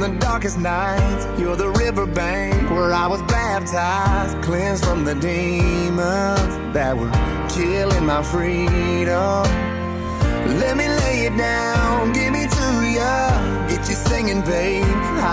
the darkest nights. You're the riverbank where I was baptized, cleansed from the demons that were killing my freedom. Let me lay it down, give me to ya, get you singing, babe.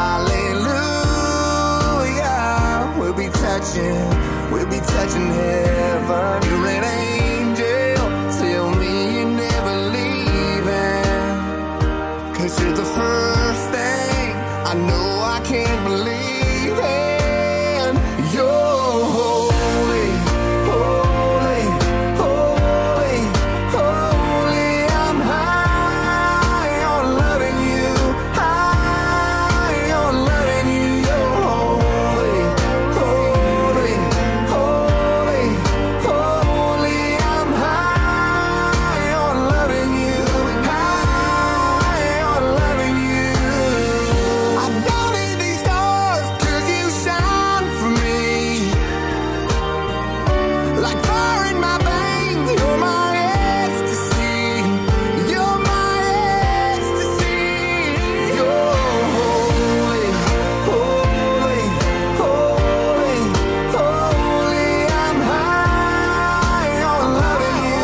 Hallelujah. We'll be touching heaven. You're an angel, tell me you're never leaving. 'Cause you're the first thing I know I can't believe in. You're holy, holy, holy, holy. I'm high on loving you, high on loving you. You're holy, holy, holy, holy. I'm high on loving you, high on loving you. I don't need these stars 'cause you shine for me. Like fire in my veins, you're my ecstasy. You're my ecstasy. You're holy, holy, holy, holy. I'm high on loving you,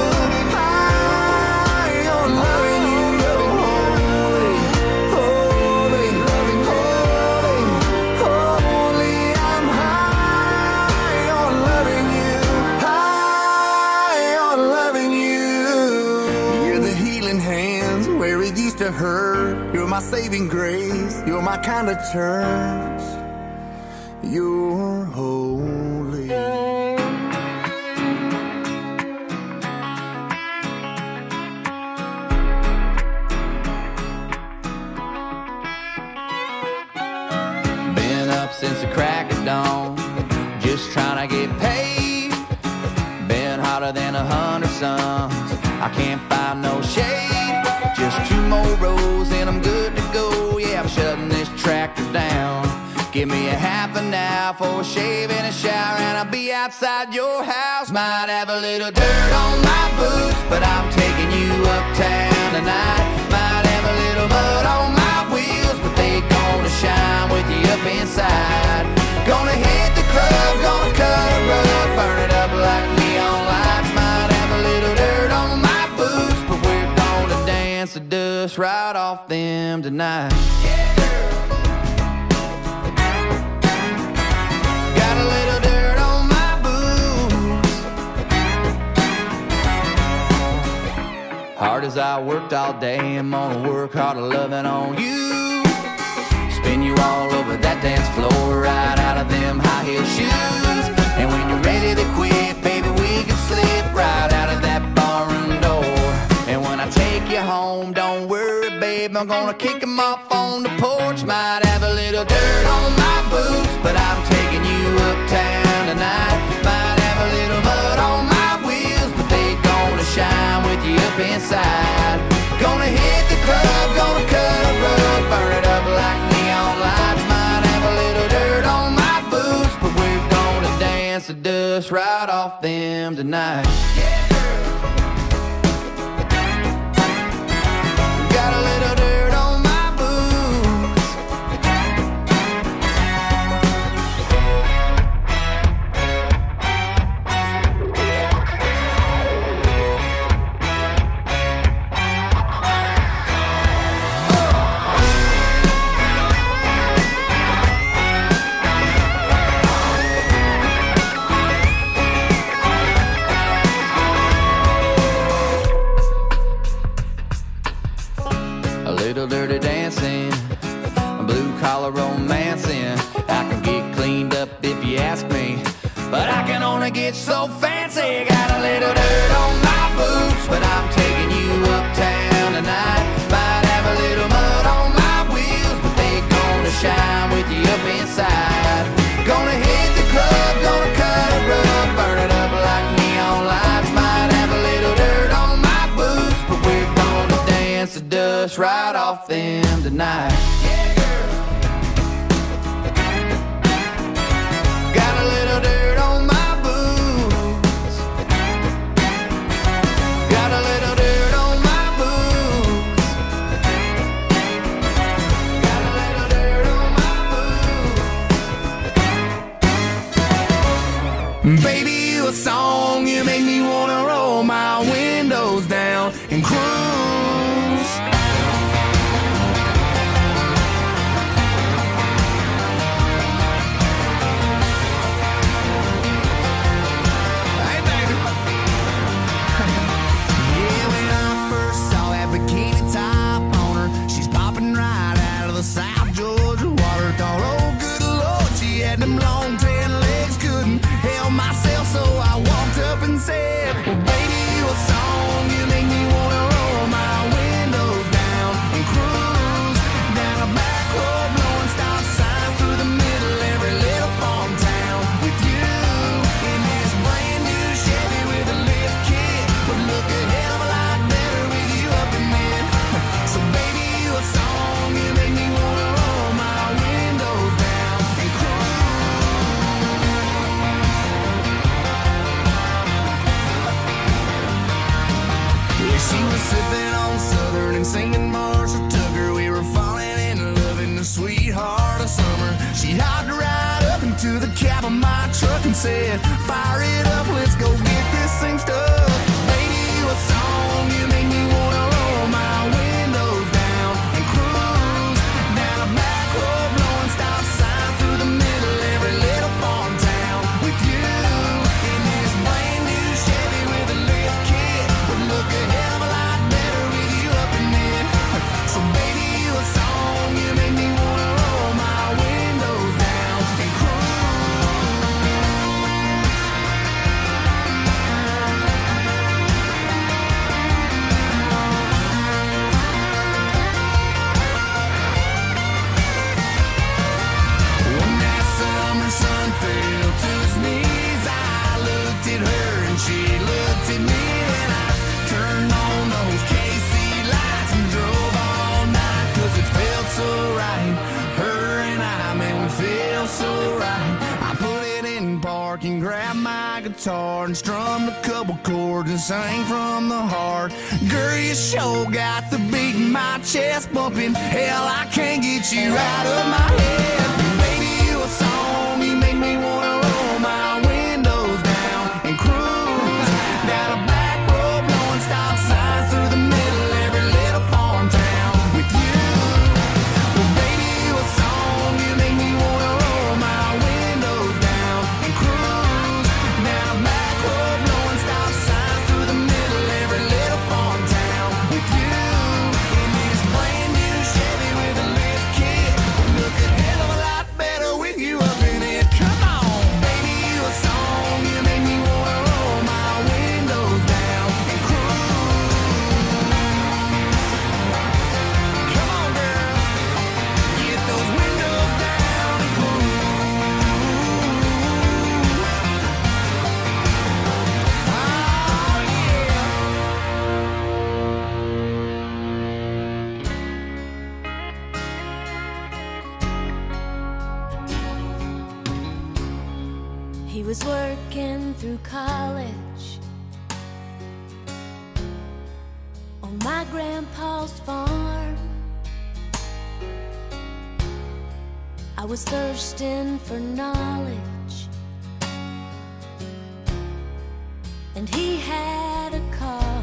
high on loving you. You're holy, holy, holy, holy. I'm high on loving you, high on loving you. You're the healing hands where it used to hurt. You're my saving grace. You're my kind of church. You're holy. Been up since the crack of dawn, just trying to get paid. Been hotter than 100 suns, I can't find no shade. Just 2 more rows and I'm good to go. Yeah, I'm shutting this tractor down. Give me a half an hour for a shave and a shower, and I'll be outside your house. Might have a little dirt on my boots, but I'm taking you uptown tonight. Might have a little mud on my wheels, but they gonna shine with you up inside. Gonna hit the club, gonna cut a rug, burn it up like neon lights. Might have a little dirt on my boots, but we're gonna dance the dust right off them tonight. Got a little dirt on my boots. Hard as I worked all day, I'm gonna work harder loving on you. Spin you all over that dance floor, right out of them high heel shoes. And when you're ready to quit, baby, we can slip right out of that barroom door. And when I take you home, don't worry, babe, I'm gonna kick 'em off on the porch. Might have a little dirt on my boots, but I'm taking you uptown tonight. Might have a little mud on my wheels, but they gonna shine with you up inside. Gonna hit the club, gonna cut a rug, burn it up like neon lights. Might have a little dirt on my boots, but we're gonna dance the dust right off them tonight. Got a little dirt on my boots. A little dirty dancing, blue collar romancing. I can get cleaned up if you ask me, but I can only get so fancy. Got a little dirt on my boots, but I'm taking you uptown tonight. Might have a little mud on my wheels, but they gonna shine with you up inside. Gonna hit the club, gonna cut a rug, burn it up like neon lights. Might have a little dirt on my boots, but we're gonna dance the dust right off them tonight. Got a little dirt on my boots. Got a little dirt on my boots. Got a little dirt on down and cruise. Hey, baby. Yeah, when I first saw that bikini top on her, she's popping right out of the South Georgia water. Thought, oh, good Lord, she had them long tan legs, couldn't help myself, so I walked up and said, well, baby, you a song, you make me wanna roll my windows down and cruise down a back road, blowing stop signs through the middle of every little farm town with you in this brand new Chevy with a lift kit. Would look a hell of a lot better with you up in it. So baby, you a song, you make me wanna roll my windows down and yeah, she was sipping on Southern and singing Marshall Tucker. We were falling in love in the sweetheart of summer. She hopped right up into the cab of my truck and said, fire it up, let's go get this thing stuck. Baby, you a song, you make me wanna roll my windows down and cruise down a back road, blowing stop signs through the middle of every little farm town with you in this brand new Chevy with a lift kit. Would look a hell of a lot better with you up in it. So baby, you a song, you make me wanna roll my windows down and when that summer sun fell to its knees, I looked at her and she looked at me, and I turned on those KC lights and drove all night, 'cause it felt so right. Her and I, man, we feel so right. I put it in park and grabbed my guitar and strummed a couple chords and sang from the heart. Girl, you sure got the beat in my chest bumping. Hell, I can't get you out of my head. Baby, you a song, you make me wanna roll my windows down and cruise down a back road, blowing stop signs through the middle of every little farm town with you. Well, baby, you a song, you make me wanna roll my windows down and cruise down a back road, blowing stop signs through the middle of every little farm town with you in this brand new Chevy with a lift kit. Look a hell of a lot better with you up in it. Come on, baby, you a song, you make me wanna roll my windows down and cruise. Come on, girl, get those windows down and cruise. Oh, yeah. He was working through college on my grandpa's farm. I was thirsting for knowledge, and he had a car.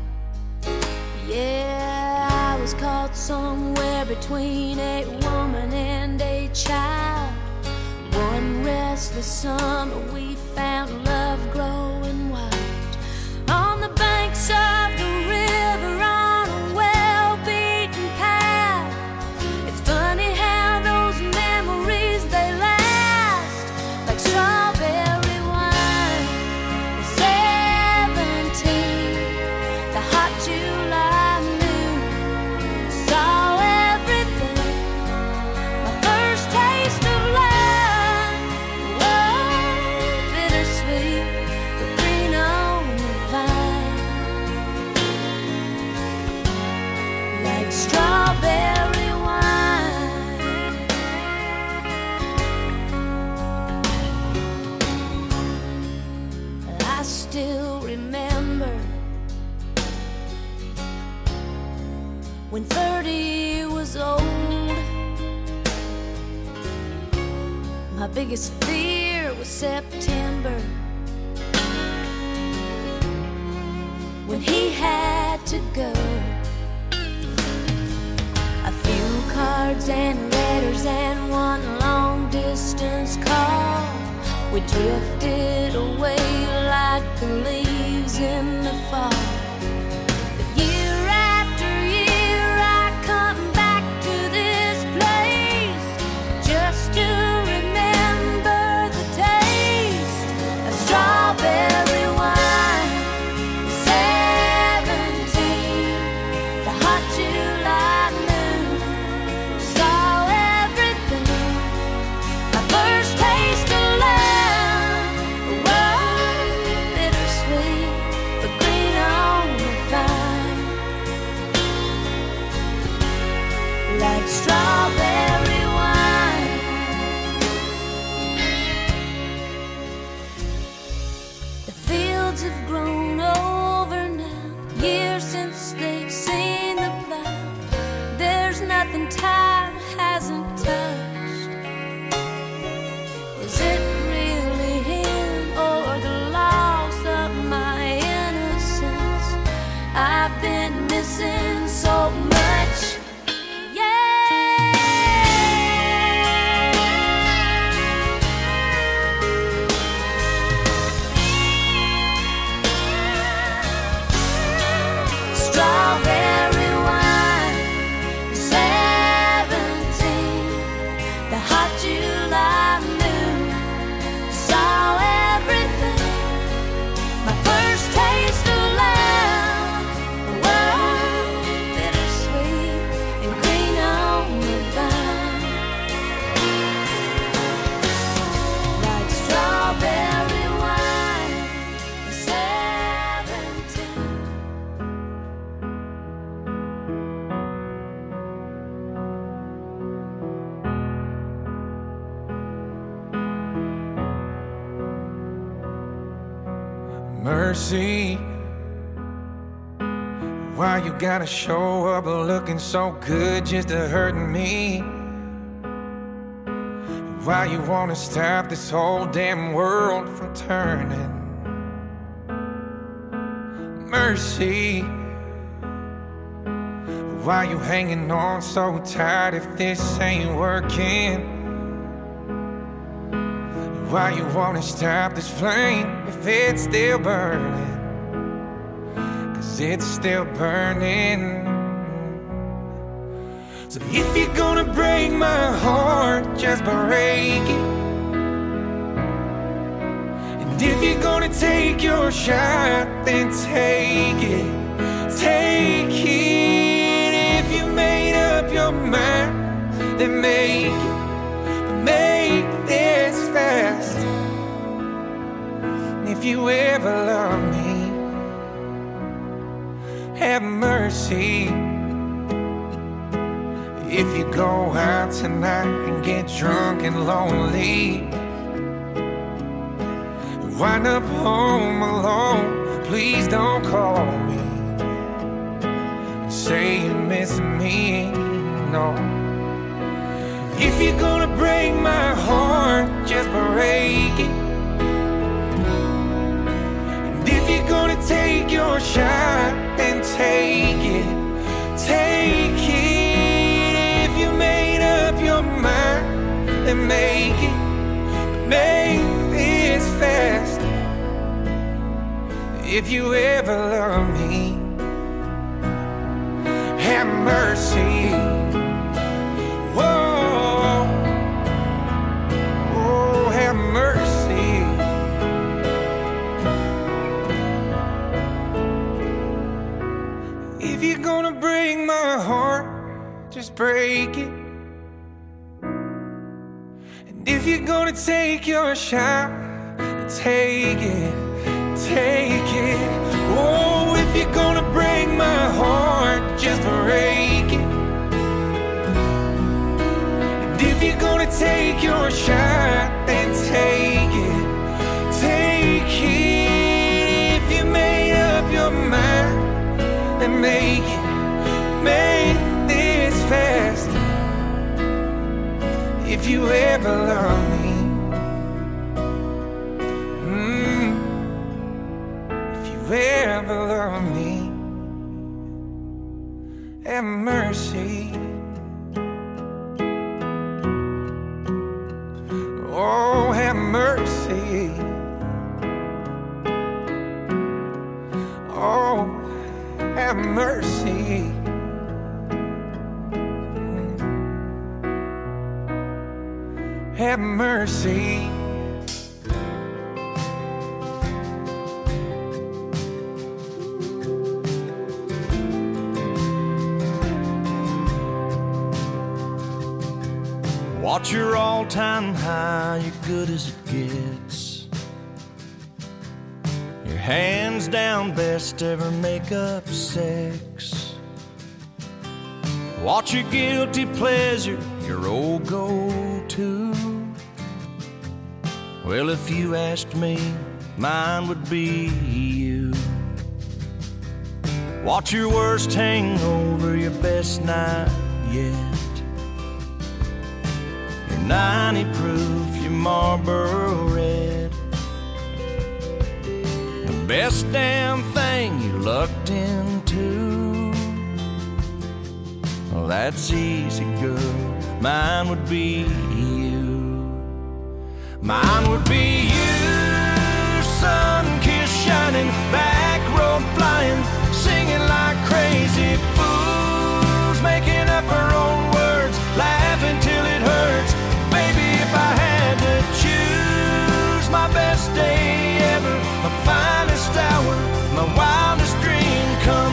Yeah, I was caught somewhere between a woman and a child. One restless summer we found love growing wild on the banks of the river on a well-beaten path. It's funny how those memories, they last like strawberry wine. 17, the hot July noon, saw everything. My first taste of love, bittersweet, but green on the vine, like strawberry wine. I still remember when 30 was old. My biggest fear was September, when he had to go. A few cards and letters and one long distance call. We drifted away like the leaves in the fall. But year after year I come back to this place just to remember the taste of strawberry wine. 17, the hot July noon, saw everything. My first taste of love was bittersweet, but green on the vine, like strawberry wine. The fields have grown over now, years since they've seen the plow. There's nothing time hasn't touched. Is it really him or the loss of my innocence? I've been missing so much. Strawberry wine, 17, the hot July noon, saw everything. My first taste of love was bittersweet and green on the vine, like strawberry wine, 17. Mercy, why you gotta show up looking so good just to hurt me? Why you wanna stop this whole damn world from turning? Mercy, why you hanging on so tight if this ain't working? Why you wanna stop this flame if it's still burning? 'Cause it's still burning. So if you're gonna break my heart, just break it. And if you're gonna take your shot, then take it. Take it. If you made up your mind, then make it. Make this fast. If you ever love me, have mercy. If you go out tonight and get drunk and lonely, wind up home alone, please don't call me and say you miss me. No. If you're gonna break my heart, just break it. And if you're gonna take your shot, then take it. Take it. If you made up your mind, then make it. Make this fast. If you ever love me, have mercy. Whoa. Mercy. If you're gonna break my heart, just break it. And if you're gonna take your shot, take it. Take it. Oh, if you're gonna break my heart, just break it. And if you're gonna take your shot, then take it. Take it. If you made up your mind, then make it. Make this fast. If you ever love me, if you ever love me, have mercy. Oh, have mercy. Oh, have mercy. Have mercy. Watch your all-time high, you're good as it gets. Your hands down best ever make-up sex. Watch your guilty pleasure, your old go-to. Well, if you asked me, mine would be you. Watch your worst hangover, your best night yet. 90 proof, your Marlboro Red. The best damn thing you lucked into. Well, that's easy, girl. Mine would be you. Mine would be you. Sun-kissed, shining, back road flying, singing like crazy fools, making up our own words, laughing till it hurts. If I had to choose my best day ever, my finest hour, my wildest dream come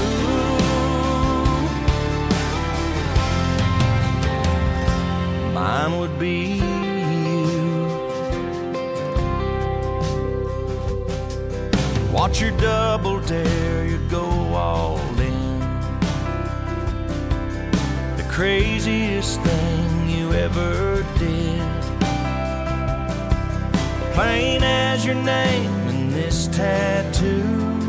true, mine would be you. Watch your double dare, you go all in. The craziest thing you ever did. Plain as your name and this tattoo.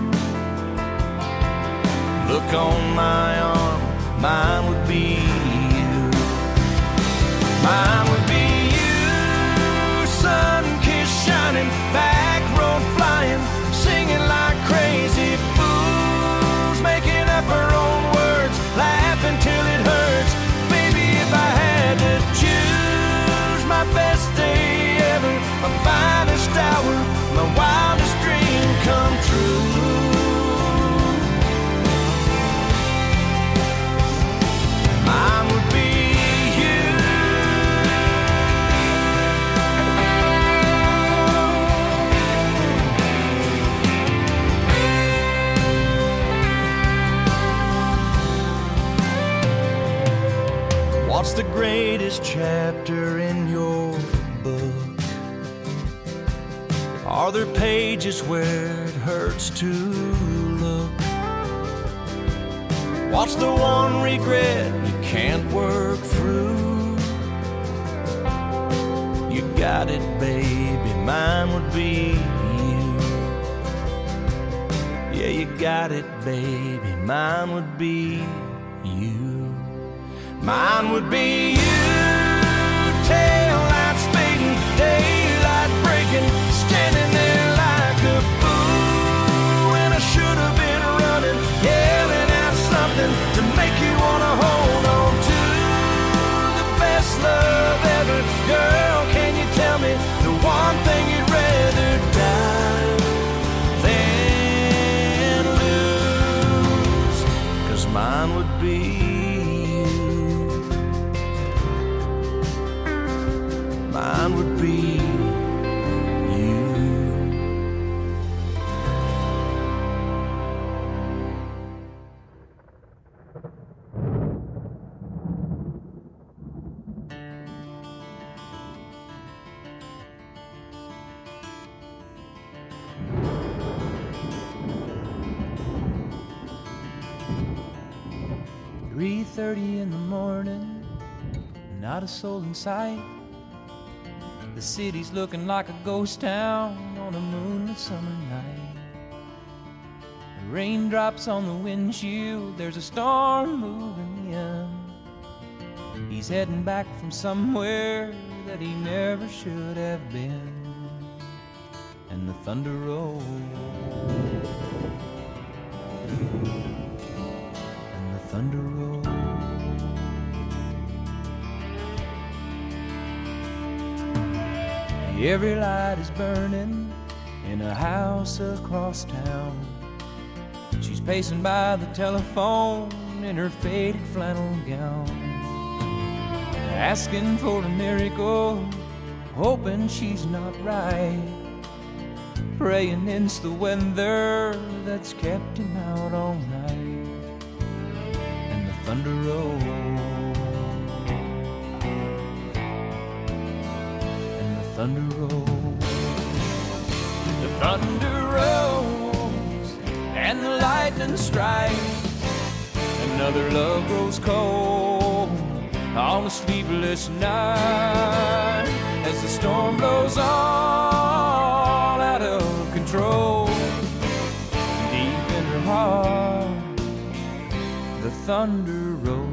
Look on my arm, mine would be you. Mine would be you. Sun-kissed, shining, back road flying, singing like crazy fools, making up our own words, laughing till it hurts. Baby, if I had to choose my best day ever, my finest hour, my wildest dream come true, mine would be you. What's the greatest chapter in your book? Are there pages where it hurts to look? What's the one regret you can't work through? You got it, baby, mine would be you. Yeah, you got it, baby, mine would be you. Mine would be you. Tail light speeding, daylight breaking, standing there like a fool when I should have been running, yelling out something to make you wanna hold on to the best love ever. Girl, can you tell me the one thing you'd rather die than lose? 'Cause mine would be mine would be you. 3:30 in the morning, not a soul in sight. The city's looking like a ghost town on a moonlit summer night. The raindrops on the windshield, there's a storm moving in. He's heading back from somewhere that he never should have been. And the thunder rolls, and the thunder rolls. Every light is burning in a house across town. She's pacing by the telephone in her faded flannel gown, asking for a miracle, hoping she's not right, praying it's the weather that's kept him out all night. And the thunder rolls, and the thunder rolls, the thunder rolls, and the lightning strikes. Another love grows cold on a sleepless night as the storm blows all out of control. Deep in her heart, the thunder rolls.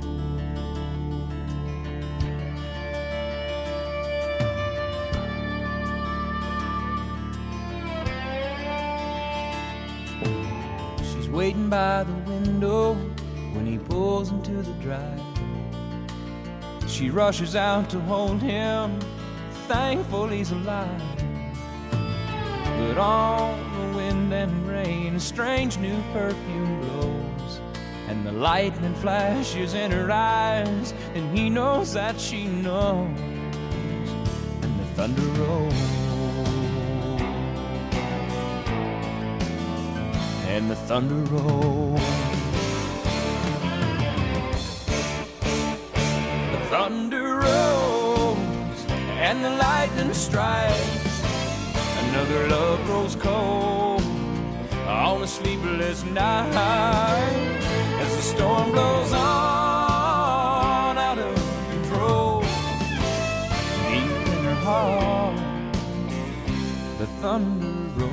She's waiting by the window when he pulls into the drive. She rushes out to hold him, thankful he's alive. But on the wind and rain, a strange new perfume blows, and the lightning flashes in her eyes, and he knows that she knows. And the thunder rolls, and the thunder rolls. Thunder rolls and the lightning strikes. Another love grows cold on a sleepless night as the storm blows on out of control. Deep in her heart, the thunder rolls.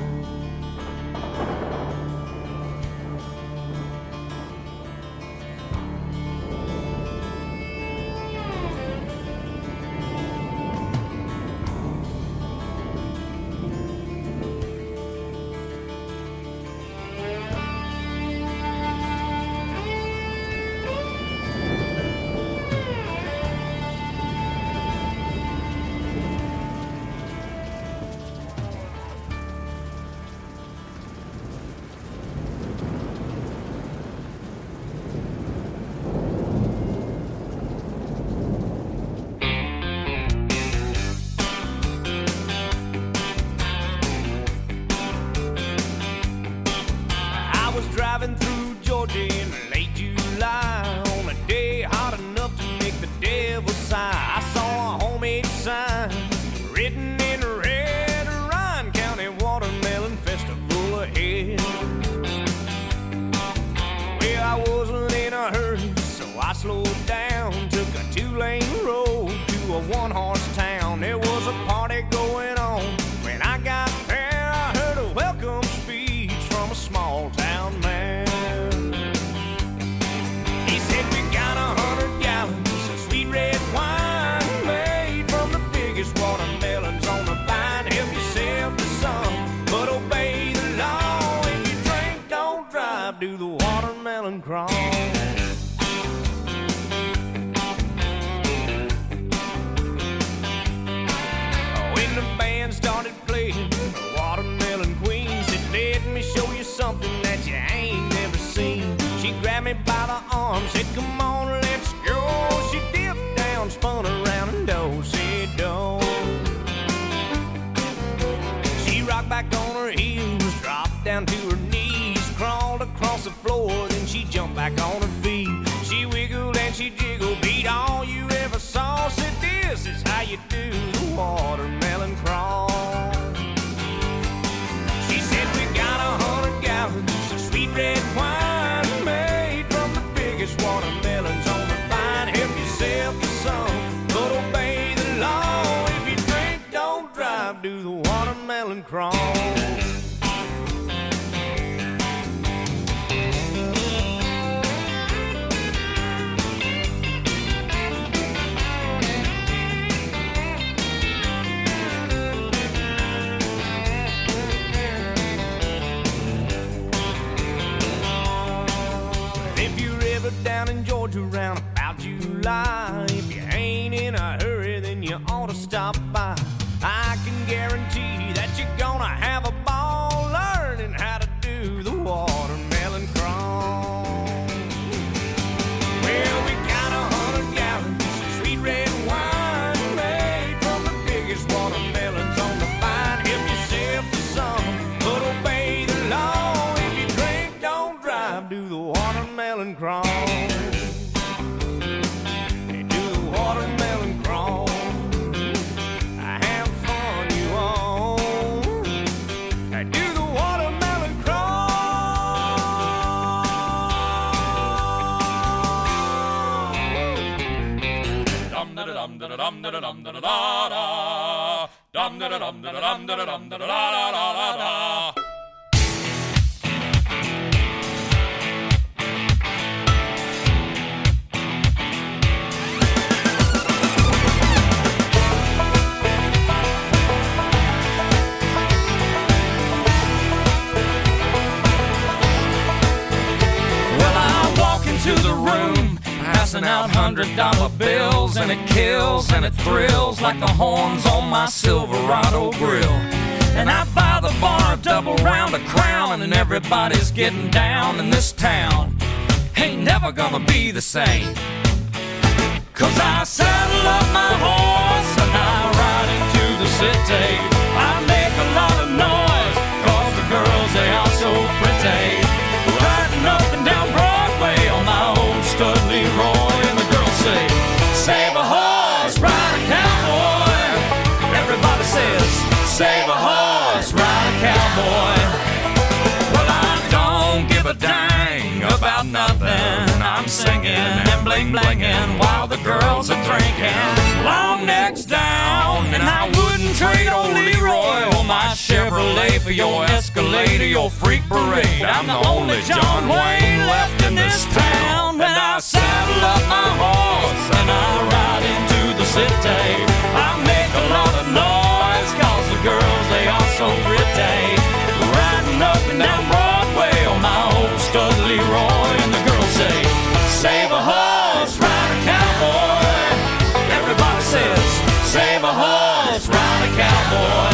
Driving through Georgia in late July on a day hot enough to make the devil sigh. I saw a homemade sign written in red, Ryan County Watermelon Festival ahead. Well, I wasn't in a hurry, so I slowed down, took a 2-lane road to a 1-horse town. There was a party going on. When I got there, I heard a welcome speech from a small town man. He said, we got 100 gallons of sweet red wine made from the biggest watermelons on the vine. Help yourself to some, but obey the law. If you drink, don't drive, do the watermelon crawl. When the band started playing, the Watermelon Queen said, let me show you something that you ain't never seen. She grabbed me by the arm, said, come on, let's go. She dipped down, spun around, and do-si-do. She rocked back on her heels, dropped down to her knees, crawled across the floor, then she jumped back on her feet. She wiggled and she jiggled, beat all you ever saw. Said, this is how you do the watermelon crawl. She said, we got 100 gallons of sweet red wine made from the biggest watermelons on the vine. Help yourself to some, but obey the law. If you drink, don't drive, do the watermelon crawl. Down in Georgia around about July, if you ain't in a hurry, then you ought to stop by. I do the watermelon crawl. Do the watermelon crawl. I have fun, you all. I do the watermelon crawl. Dum da dum da dum da dum da da da. Dum da dum da dum da dum da da da da da. To the room, passing out $100 bills, and it kills and it thrills like the horns on my Silverado grill. And I buy the bar a double round of Crown, and everybody's getting down in this town. Ain't never gonna be the same, 'cause I saddle up my horse and I ride into the city. I make a lot of noise 'cause the girls, they are so pretty. Riding up and down Broadway on my old stud Leroy, and the girls say, save a horse, ride a cowboy. Everybody says, save a horse, ride a cowboy. Well, I don't give a dang about nothing. I'm singing and bling-blinging while the girls are drinking. Long necks down, and I wouldn't trade old Leroy or my Chevrolet for your Escalade or your freak parade. I'm the only John Wayne left in this town. And I saddle up my horse and I ride into the city. I make a lot of noise 'cause the girls, they are so pretty. Riding up and down Broadway on my old stud Leroy, and the girls say, save a horse, ride a cowboy. Everybody says, save a horse, ride a cowboy.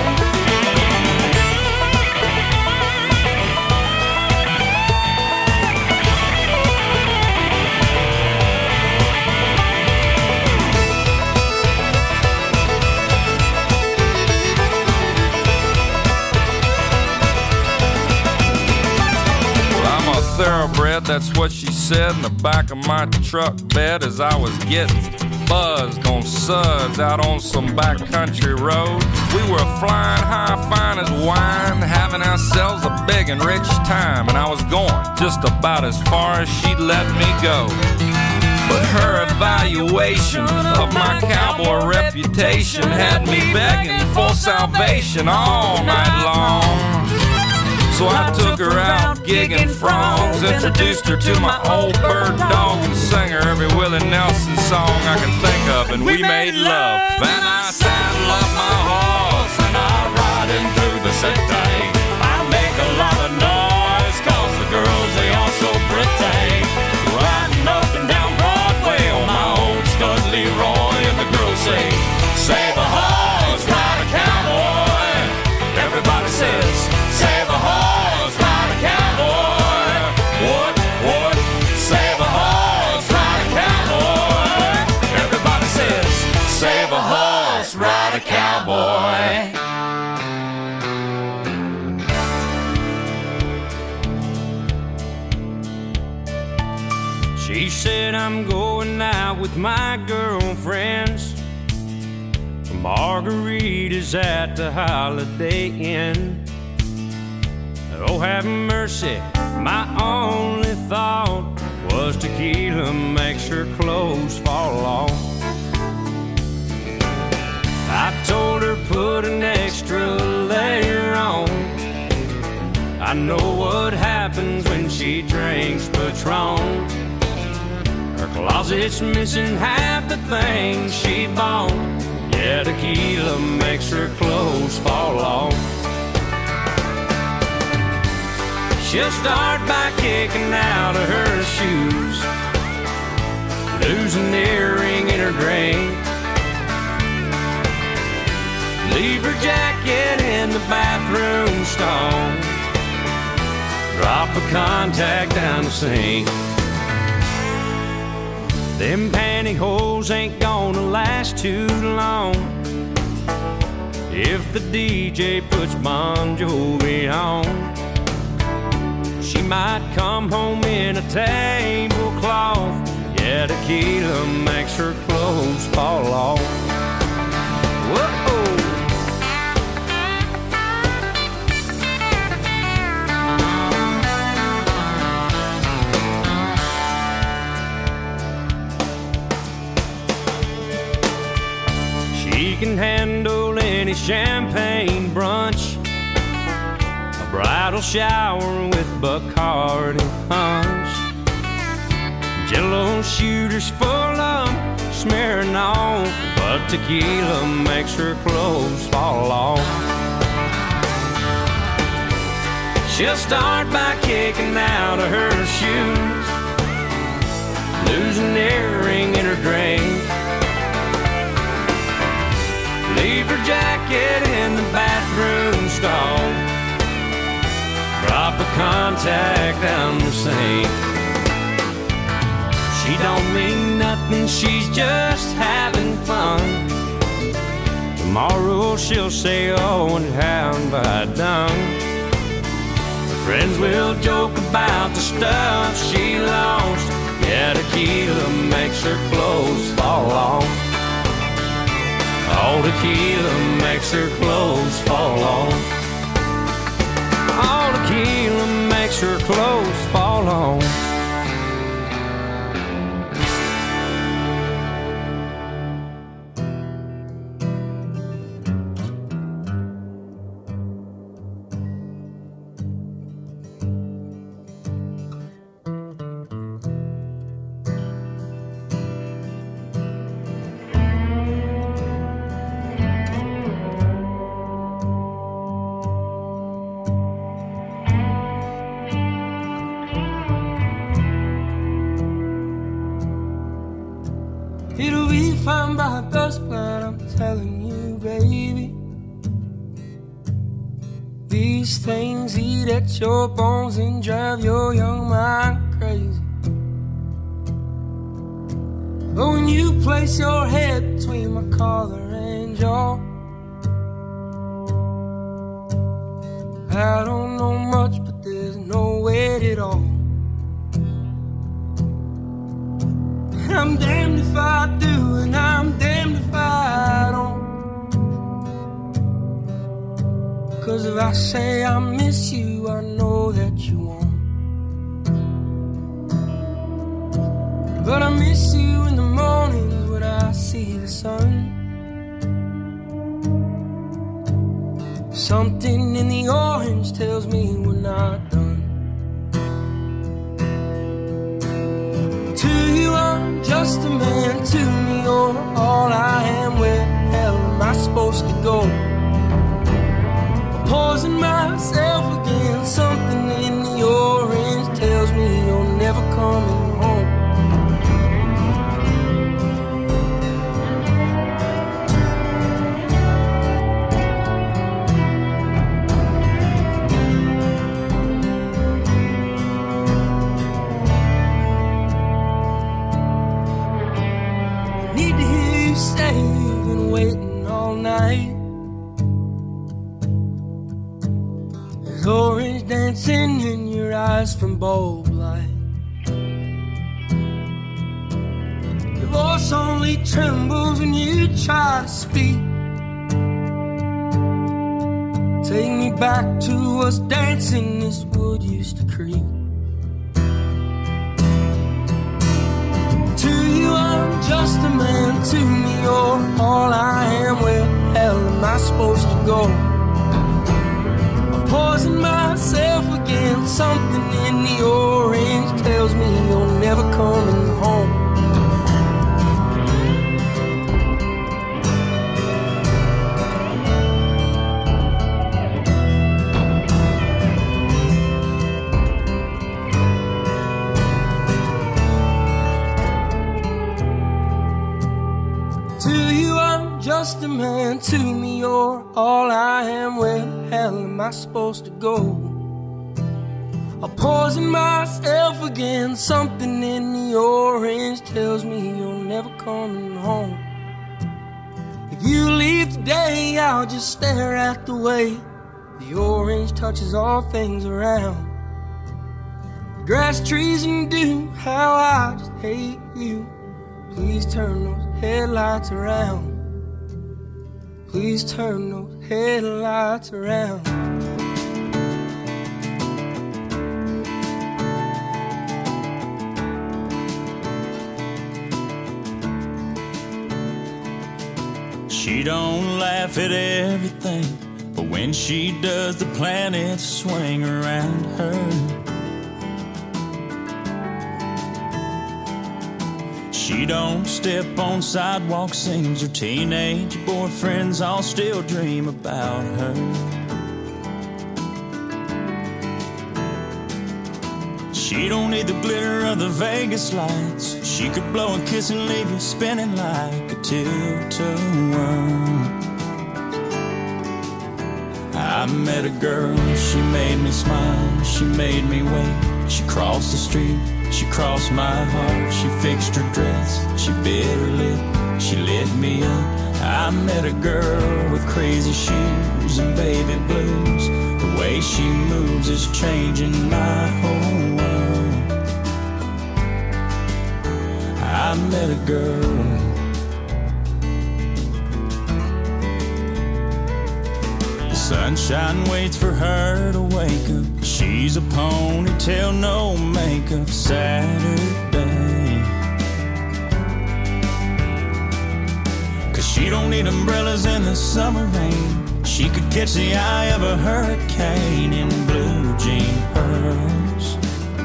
Thoroughbred, that's what she said in the back of my truck bed as I was getting buzzed on suds out on some backcountry road. We were flying high, fine as wine, having ourselves a big and rich time, and I was going just about as far as she'd let me go. But her evaluation of my cowboy reputation had me begging for salvation all night long. So I took her out gigging frogs, introduced her to my old bird dog, and sang her every Willie Nelson song I can think of, and we made love. Then I saddle up my horse and I ride into the city. I make a lot of noise 'cause the girls, they are so pretty. Riding up and down Broadway on my old stud Leroy, and the girls say, save a horse, ride a cowboy. Everybody says, save a horse, ride a cowboy. What? Save a horse, ride a cowboy. Everybody says, save a horse, ride a cowboy. She said, I'm going out with my girlfriends. Margaritas at the Holiday Inn. Oh, have mercy, my only thought was tequila makes her clothes fall off. I told her put an extra layer on. I know what happens when she drinks Patron. Her closet's missing half the things she bought. Yeah, tequila makes her clothes fall off. She'll start by kicking out of her shoes, lose an earring in her drink, leave her jacket in the bathroom stall, drop a contact down the sink. Them pantyhose ain't gonna last too long if the DJ puts Bon Jovi on. She might come home in a tablecloth. Yeah, tequila makes her clothes fall off. Whoa. She can handle any champagne brunch, a bridal shower with Bacardi punch, Jello shooters full of Smirnoff, but tequila makes her clothes fall off. She'll start by kicking out of her shoes, lose an earring in her drink, leave her jacket in the bathroom stall, drop a contact down the sink. She don't mean nothing, she's just having fun. Tomorrow she'll say, oh, and how have I done? Her friends will joke about the stuff she lost. Yeah, tequila makes her clothes fall off. All tequila makes her clothes fall off. All tequila makes her clothes fall off. It'll be fine by dusk, but I'm telling you, baby, these things eat at your bones and drive your young mind crazy. But when you place your head between my collar and jaw, I don't know much, but there's no weight at all. I'm damned if I do, and I'm damned if I don't. 'Cause if I say I miss you, I know that you won't. But I miss you in the mornings when I see the sun. Something in the orange tells me we're not done. To you I'm just a man, to me you're all I am. Where the hell am I supposed to go? Poison myself again. Something in the orange tells me you're never coming home. Need to hear you say you've been waiting all night. There's orange dancing in your eyes from bulb light. Your voice only trembles when you try to speak. Take me back to us dancing this wood used to creep. To you I'm just a man, to me you're all I am. Where the hell am I supposed to go? I poison myself again. Something in the orange tells me you're never coming home. Just a man, to me you're all I am. Where the hell am I supposed to go? I poison myself again. Something in the orange tells me you're never coming home. If you leave today, I'll just stare at the way the orange touches all things around. Grass, trees, and dew, how I just hate you. Please turn those headlights around. Please turn those headlights around. She don't laugh at everything, but when she does, the planets swing around her. She don't step on sidewalks, seems her teenage boyfriends all still dream about her. She don't need the glitter of the Vegas lights. She could blow a kiss and leave you spinning like a tilt-a-whirl. I met a girl, she made me smile, she made me wait. She crossed the street, she crossed my heart. She fixed her dress, she bit her lip, she lit me up. I met a girl with crazy shoes and baby blues. The way she moves is changing my whole world. I met a girl. The sunshine waits for her to wake up. She's a ponytail, no makeup Saturday. 'Cause she don't need umbrellas in the summer rain. She could catch the eye of a hurricane in blue jean pearls.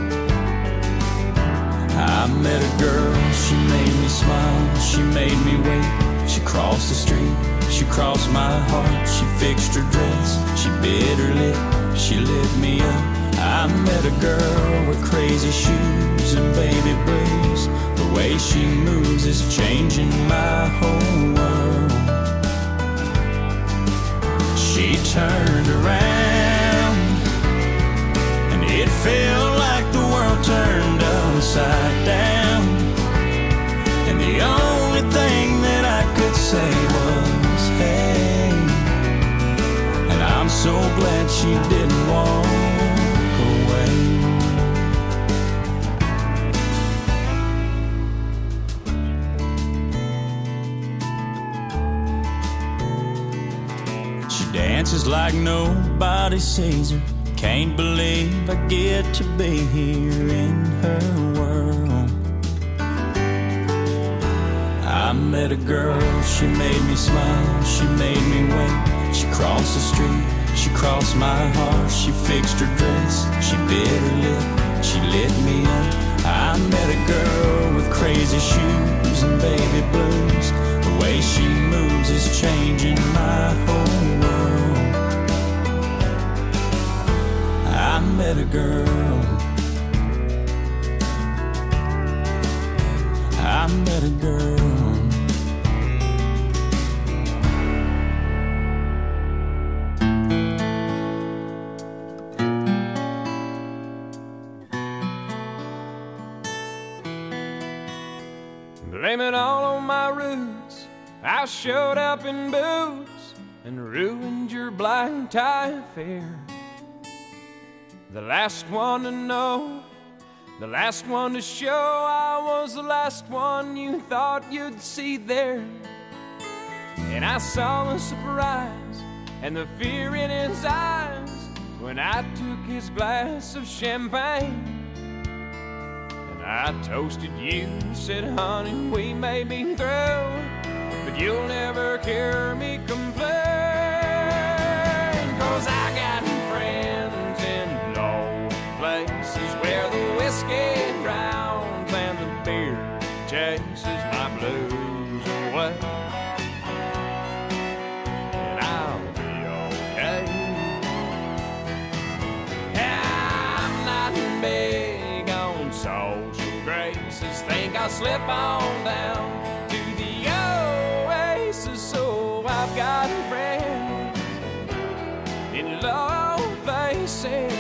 I met a girl, she made me smile, she made me wait. She crossed the street, she crossed my heart. She fixed her dress, she bit her lip, she lit me up. I met a girl with crazy shoes and baby blues. The way she moves is changing my whole world. She turned around and it felt like the world turned upside down. And the only thing that I could say was, hey. And I'm so glad she didn't walk away. She dances like nobody sees her. Can't believe I get to be here in her world. I met a girl, she made me smile, she made me wait. She crossed the street, she crossed my heart. She fixed her dress, she bit her lip, she lit me up. I met a girl with crazy shoes and baby blues. The way she moves is changing my whole world. I met a girl. I met a girl. Blame it all on my roots. I showed up in boots and ruined your black tie affair. The last one to know, the last one to show. I was the last one you thought you'd see there. And I saw the surprise and the fear in his eyes when I took his glass of champagne. I toasted you, said, honey, we may be through, but you'll never hear me complain. 'Cause I got friends in low places where the whiskey drowns and the beer chases my blues away. And I'll be okay. I'm not big on social graces. Think I'll slip on down to the oasis. So I've got friends in low places.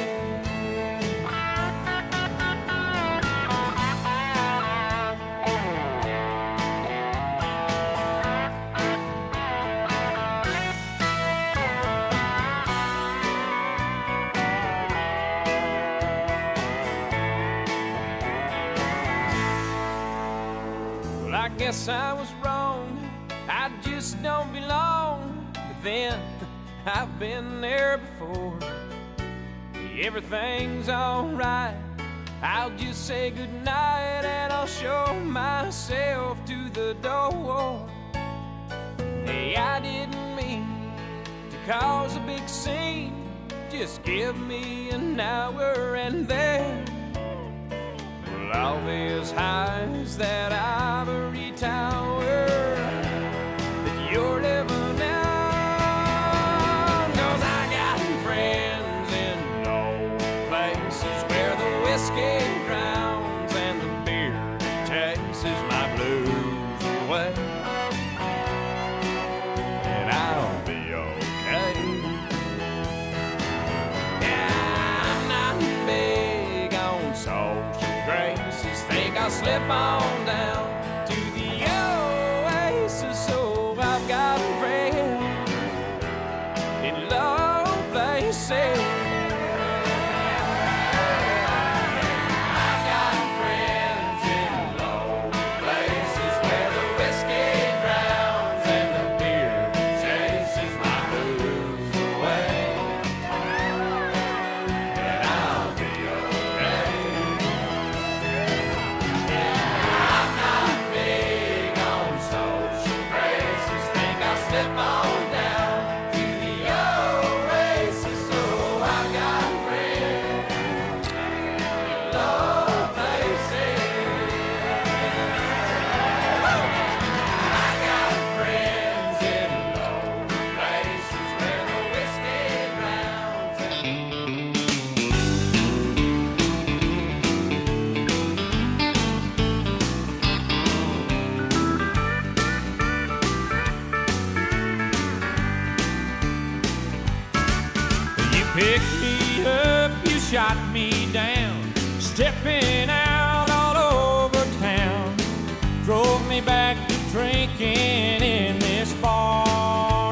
I guess I was wrong, I just don't belong. But then, I've been there before. Everything's alright, I'll just say goodnight and I'll show myself to the door. Hey, I didn't mean to cause a big scene. Just give me an hour and then we'll all be as high as that ivory tower that you're living in. 'Cause I got friends in low places where the whiskey drowns and the beer chases my blues away. And I'll be okay. Yeah, I'm not big on social graces. Think I'll slip on down to the oasis. So I've got a friend in low places. I've got friends in low places where the whiskey drowns and the beer chases my blues away. And I'll be okay. Yeah, I'm not big on social graces. Think I'll slip on down to the oasis. So I've got friends in low places. I got friends in low places where the whiskey drowns. You picked me up, you shot me down, stepping out all over town. Drove me back to drinking in this bar.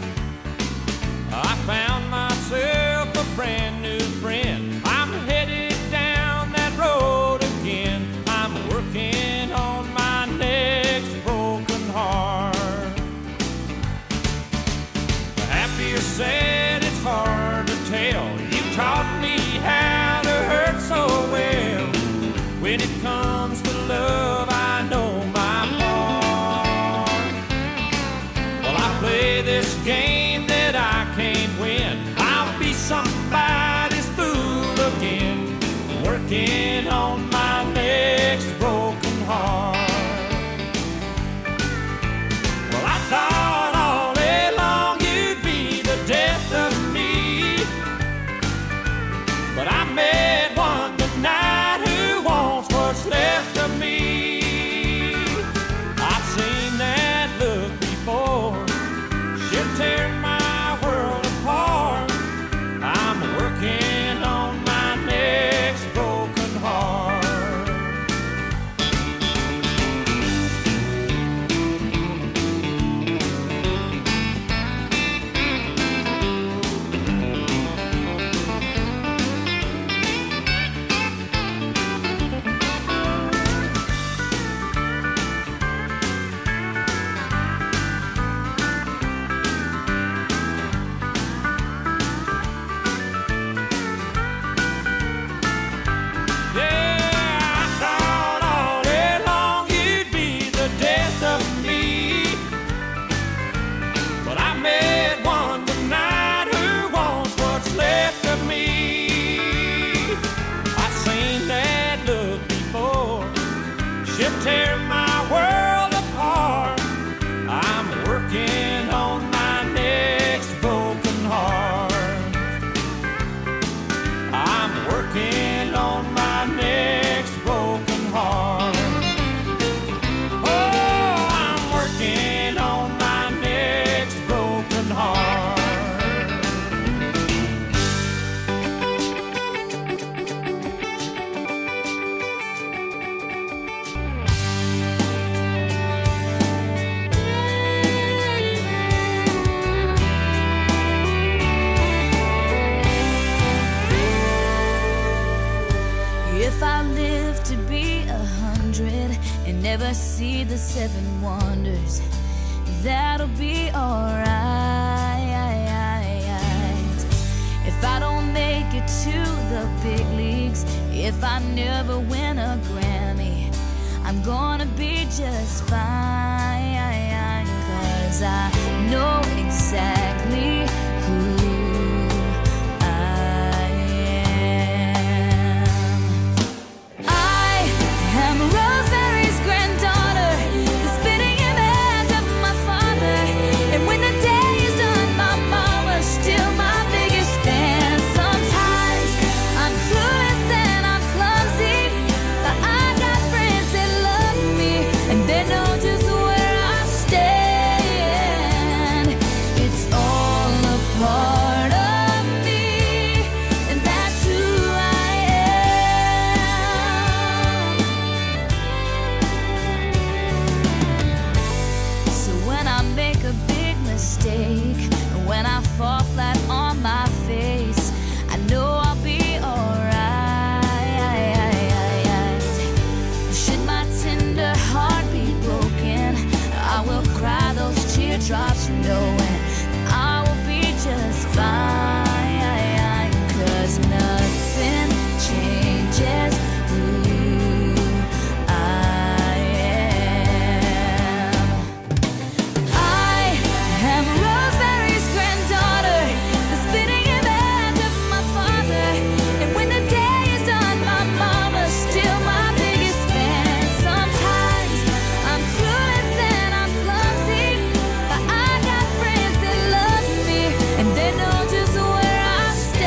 I found myself a brand new friend. I'm headed down that road again. I'm working on my next broken heart. Happy or sad, it's hard to tell. You taught me how to hurt so well. When it comes to love, I know my part. Well, I play this game that I can't win. I'll be somebody's fool again, working on my next broken heart. Well, I thought all day long you'd be the death of me, but I met one tonight who wants what's left of me. I've seen that look before. She'll tear my world apart. I'm working on my next broken heart. If I live to be 100 and never see the 7 wonders, that'll be alright. If I don't make it to the big leagues, if I never win a Grammy, I'm gonna be just fine, 'cause I know exactly who I am. I am Rosemary's granddaughter, the spitting image of my father, and when the day is done, my mama's still my biggest fan. Sometimes I'm clueless and I'm clumsy, but I've got friends that love me, and they know just where I stand. It's all a part of me, and that's who I am. So when I make a big mistake, when I fall flat on my face, I know I'll be alright. Should my tender heart be broken, I will cry those teardrops knowing I will be just fine, 'cause nothing changes who I am. I am Rosemary's granddaughter, the spitting image of my father, and when the day is done, my mama's still my biggest fan. Sometimes I'm clueless and I'm clumsy, but I got friends that love me, and they know just where I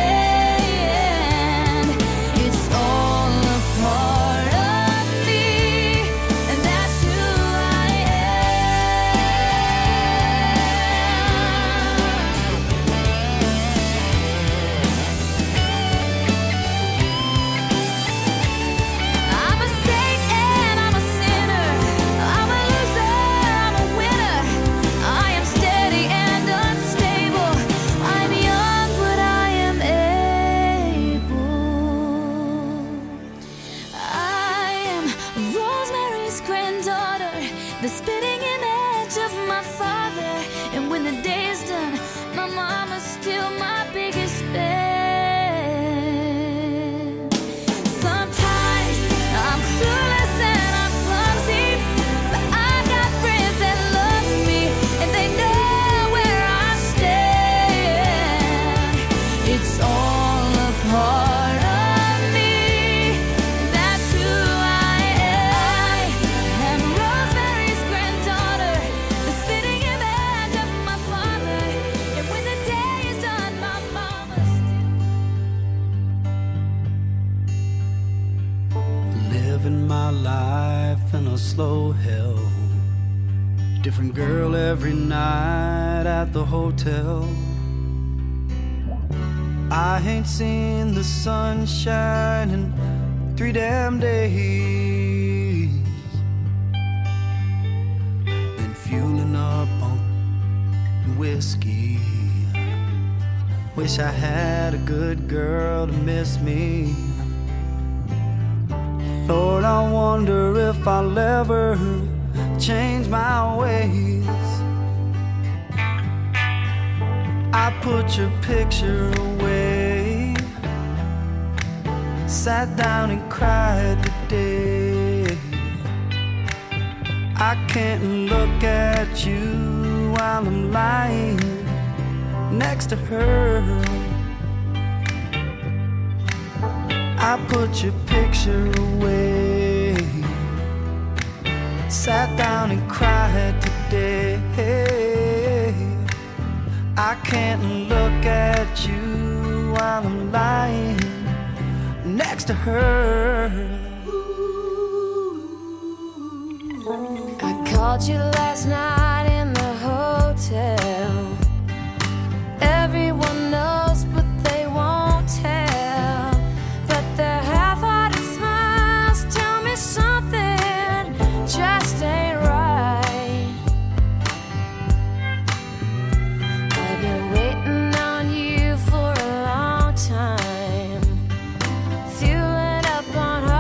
stand. It's all a part of me, and that's who I I'm a saint and I'm a sinner. I'm a loser, I'm a winner. I am steady and unstable. I'm young, but I am able. I am Rosemary's granddaughter, the spitting image of my father, and when the day is done, my mama's still my biggest fan. Sometimes I'm clueless and I'm clumsy, but I've got friends that love me, and they know where I stand. It's all a part of me, that's who I am. Rosemary's granddaughter, the spitting image of my father, and when the day is done, my mama's Living my life in a slow hell. Different girl every night at the hotel. I ain't seen the sunshine in 3 damn days. Been fueling up on whiskey. Wish I had a good girl to miss me. Lord, I wonder if I'll ever change my ways. I put your picture away, sat down and cried today. I can't look at you while I'm lying next to her. I put your picture away, sat down and cried today. I can't look at you while I'm lying next to her. I called you last night in the hotel. Everyone knows, but they won't tell. But their half-hearted smiles tell me something just ain't right. I've been waiting on you for a long time, fueling up on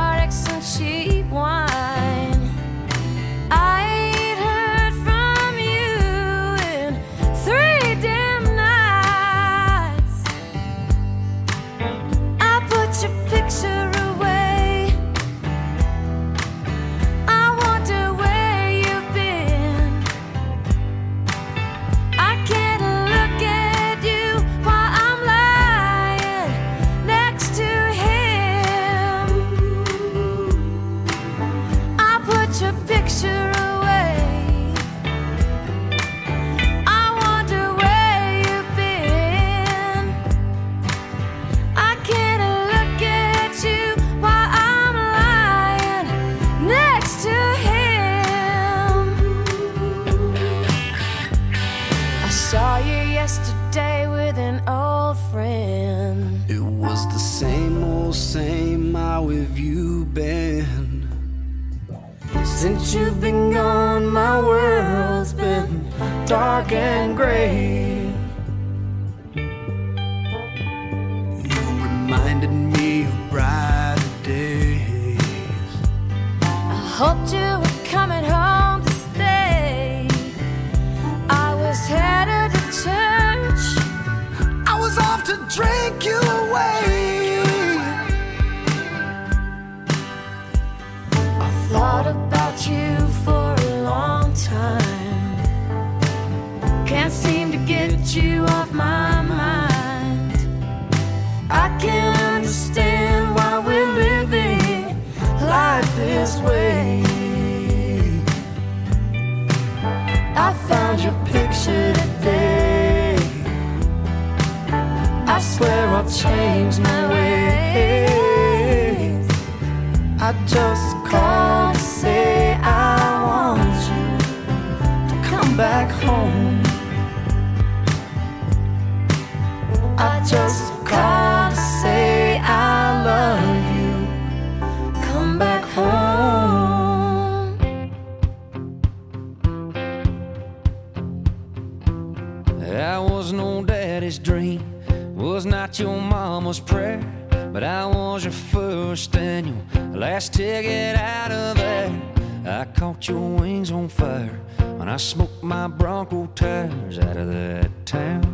you been? Since you've been gone, my world's been dark and gray. You reminded me of brighter days. I hoped you were coming home to stay. I was headed to church. I was off to drink you away. I thought about you for a long time. Can't seem to get you off my mind. I can't understand why we're living life this way. I found your picture today. I swear I'll change my ways. I just called to say I want you to come back home. I just called to say I love you. Come back home. That was no daddy's dream, was not your mama's prayer, but I was your first and your last ticket out of there. I caught your wings on fire when I smoked my Bronco tires out of that town.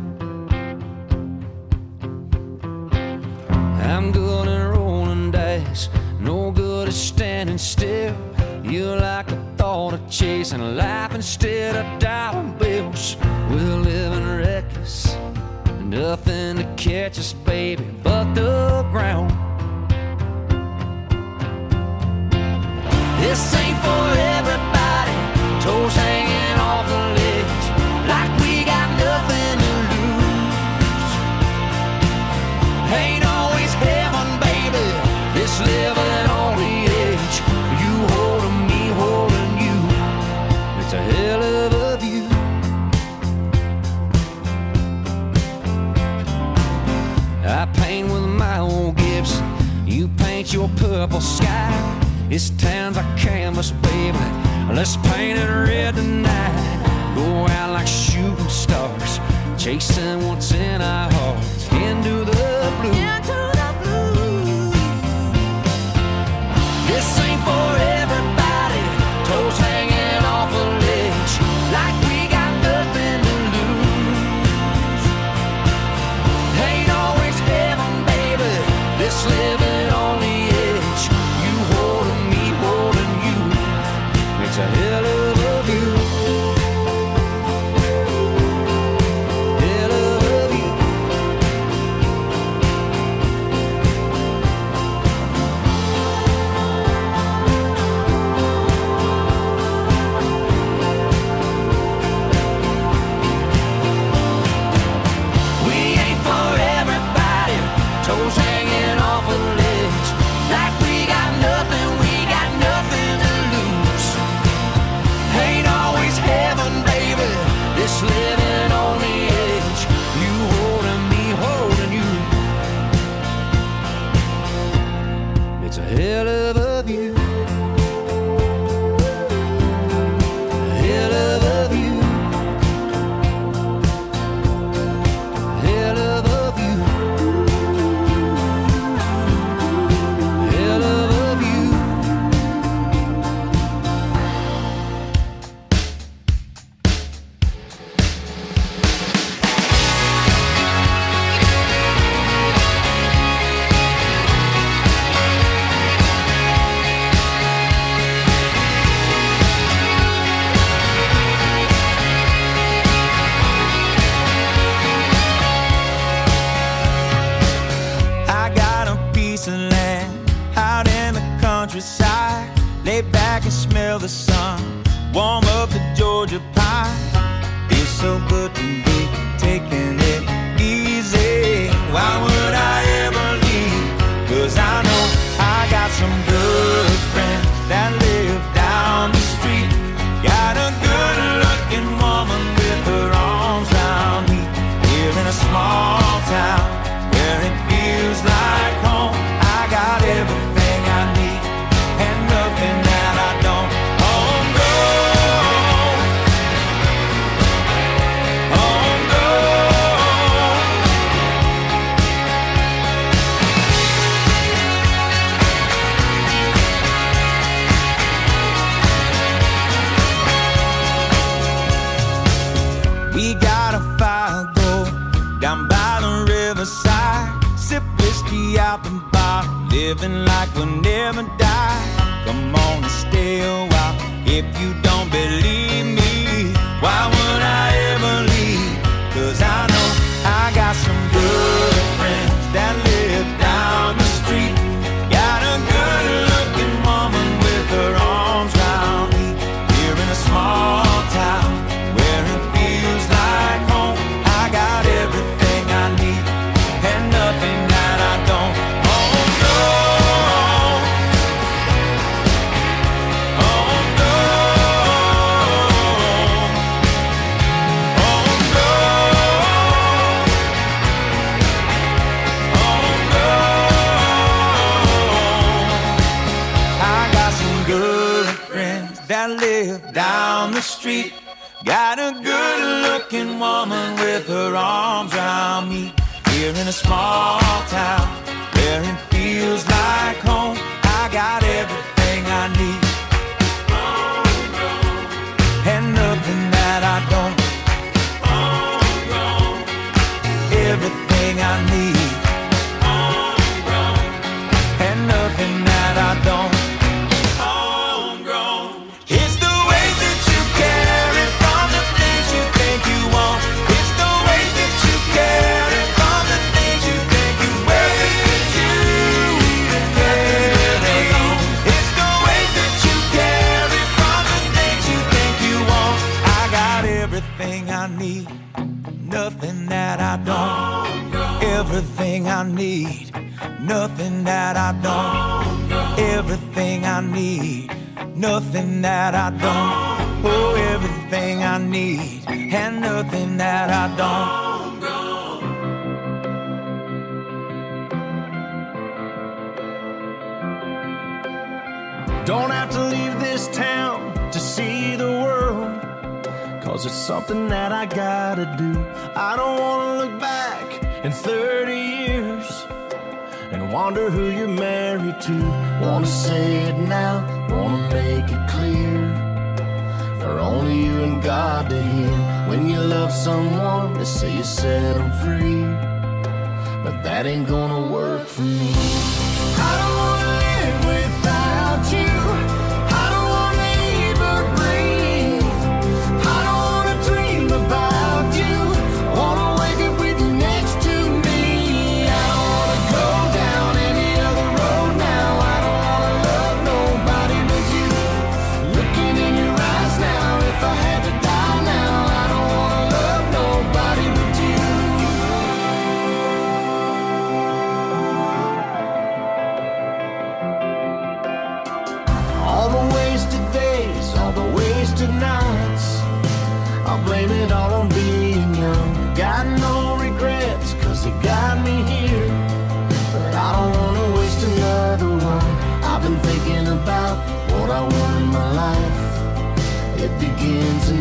I'm good at rolling dice, no good at standing still. You like the thought of chasing life instead of dollar bills. We're living reckless, nothing to catch us, baby, but the ground. This ain't for everybody, toes hanging off the ledge, like we got nothing to lose. Ain't always heaven, baby, this living on the edge. You holding me, holding you, it's a hell of a view. I paint with my old Gibson, you paint your purple sky. This town's a canvas, baby, let's paint it red tonight. Go out like shooting stars, chasing what's in our hearts, into the blue. This ain't for everybody, toes hanging off a ledge, like we got nothing to lose. Ain't always heaven, baby, this living on the edge. You holding me, holding you, it's a hell of a view. Hell of a view. We ain't for everybody, toes hanging off a ledge, like we got nothing to lose. Ain't always heaven, baby, this living on the edge. You holding me, holding you, it's a hell of a view. Hell of a view. Hell of a view. Hell of a view. I got a piece of land out in the countryside. Lay back and smell the sun, warm up the Georgia pine. Feels so good to be taking it easy. Why would I ever leave? 'Cause I know I got some good friends that live down the street. Got a good looking woman with her arms round me. Here in a small town where it feels like home. I got everything I need. out the bar, living like we'll never die. Come on and stay a while. If you don't believe me, why would I ever leave? 'Cause I know I got some good friends that live down the street. Got a good-looking woman with her arms round me. Here in a small town where it feels like home. I got everything I need and nothing that I don't. Oh no, oh no, oh no, oh no. I got some good friends that live down the street. Got a good-looking woman with her arms around me. Here in a small town where it feels like home. I got everything I need and nothing that I don't. Everything I need and nothing that I don't. It's the way that you carry from the things you think you want. It's the way that you carry from the things you think you wear. It's you that carry on. It's the way that you carry from the things you think you want. I got everything I need, nothing that I don't. Everything I need, nothing that I don't. Everything I need, nothing that I don't. Oh, everything I need and nothing that I don't. Don't have to leave this town to see the world, 'cause it's something that I gotta do. I don't wanna look back in 30 years and wonder who you're married to. Wanna say it now, wanna make it clear, for only you and God to hear. When you love someone, they say you set them free, but that ain't gonna work for me. I don't wanna live without you. I don't wanna even breathe. I don't wanna dream about you. Wanna wake up with you next to me. I don't wanna go down any other road now. I don't wanna love nobody but you. Looking in your eyes now, if I had to die now, I don't wanna love nobody but you. All the wasted days, all the wasted nights, I'll blame it all on being young. Got no regrets, 'cause it got me here, but I don't wanna waste another one. I've been thinking about what I want in my life. It begins in